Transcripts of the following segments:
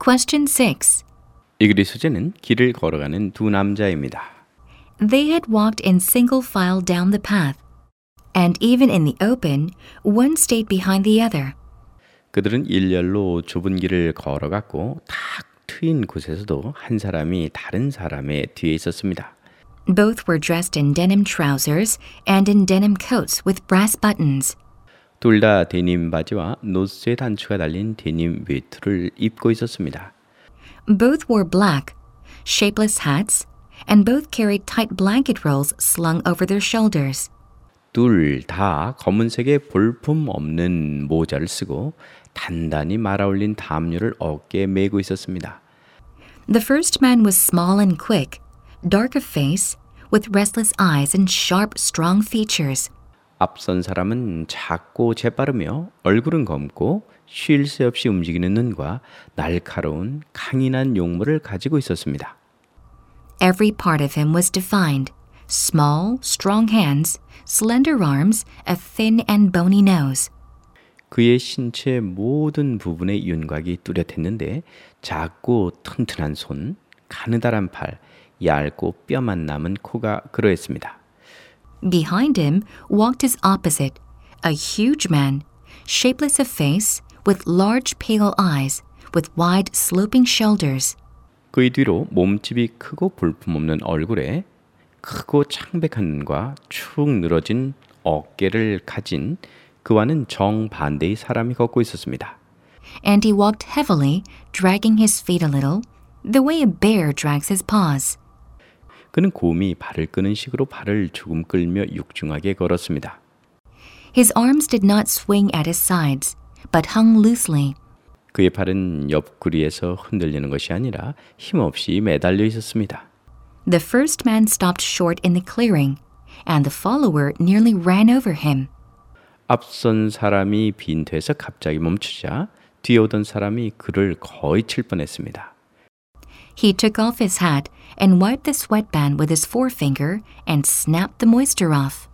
Question 6. 이 글의 소재는 길을 걸어가는 두 남자입니다. They had walked in single file down the path, and even in the open, one stayed behind the other. 그들은 일렬로 좁은 길을 걸어갔고 탁 트인 곳에서도 한 사람이 다른 사람의 뒤에 있었습니다. Both were dressed in denim trousers and in denim coats with brass buttons. 둘 다 데님 바지와 노스의 단추가 달린 데님 외투를 입고 있었습니다. Both wore black, shapeless hats, and both carried tight blanket rolls slung over their shoulders. 둘 다 검은색의 볼품 없는 모자를 쓰고 단단히 말아올린 담요를 어깨에 메고 있었습니다. The first man was small and quick, dark of face, with restless eyes and sharp, strong features. 앞선 사람은 작고 재빠르며 얼굴은 검고 쉴 새 없이 움직이는 눈과 날카로운 강인한 용모를 가지고 있었습니다. Every part of him was defined. Small, strong hands, slender arms, a thin and bony nose. 그의 신체 모든 부분의 윤곽이 뚜렷했는데 작고 튼튼한 손, 가느다란 팔, 얇고 뼈만 남은 코가 그러했습니다. Behind him walked his opposite, a huge man, shapeless of face, with large pale eyes, with wide sloping shoulders. 그의 뒤로 몸집이 크고 볼품없는 얼굴에 크고 창백한 눈과 축 늘어진 어깨를 가진 그와는 정반대의 사람이 걷고 있었습니다. And he walked heavily, dragging his feet a little, the way a bear drags his paws. 그는 곰이 발을 끄는 식으로 발을 조금 끌며 육중하게 걸었습니다. His arms did not swing at his sides, but hung loosely. 그의 팔은 옆구리에서 흔들리는 것이 아니라 힘없이 매달려 있었습니다. The first man stopped short in the clearing, and the follower nearly ran over him. 앞선 사람이 빈트에서 갑자기 멈추자 뒤에 오던 사람이 그를 거의 칠 뻔했습니다. He took off his hat and wiped the sweatband with his forefinger and snapped the moisture off.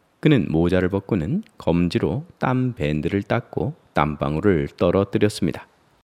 그는 모자를 벗고는 검지로 땀 밴드를 닦고 땀방울을 떨어뜨렸습니다.